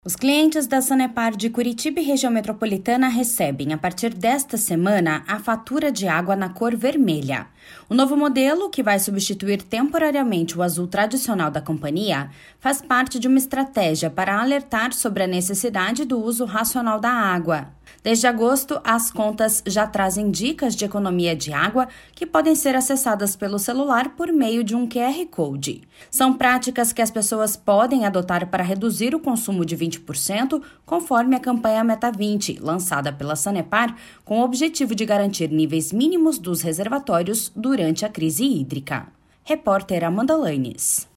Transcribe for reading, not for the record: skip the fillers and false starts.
Os clientes da Sanepar de Curitiba e região metropolitana recebem, a partir desta semana, a fatura de água na cor vermelha. O novo modelo, que vai substituir temporariamente o azul tradicional da companhia, faz parte de uma estratégia para alertar sobre a necessidade do uso racional da água. Desde agosto, as contas já trazem dicas de economia de água que podem ser acessadas pelo celular por meio de um QR Code. São práticas que as pessoas podem adotar para reduzir o consumo de 20%, conforme a campanha Meta 20, lançada pela Sanepar, com o objetivo de garantir níveis mínimos dos reservatórios durante a crise hídrica. Repórter Amanda Lanes.